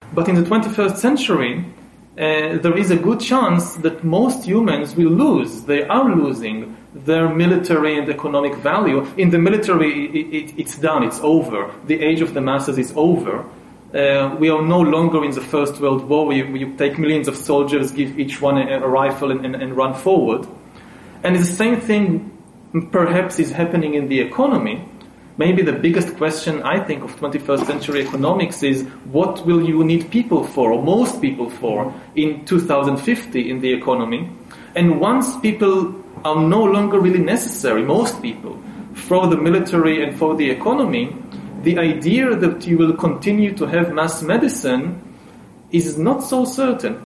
But in the 21st century, there is a good chance that most humans will lose. They are losing their military and economic value. In the military, it's done, it's over. The age of the masses is over. We are no longer in the First World War where you take millions of soldiers, give each one a rifle and run forward. And the same thing perhaps is happening in the economy. Maybe the biggest question, I think, of 21st century economics is what will you need people for, or most people for, in 2050 in the economy? And once people are no longer really necessary, most people, for the military and for the economy, the idea that you will continue to have mass medicine is not so certain.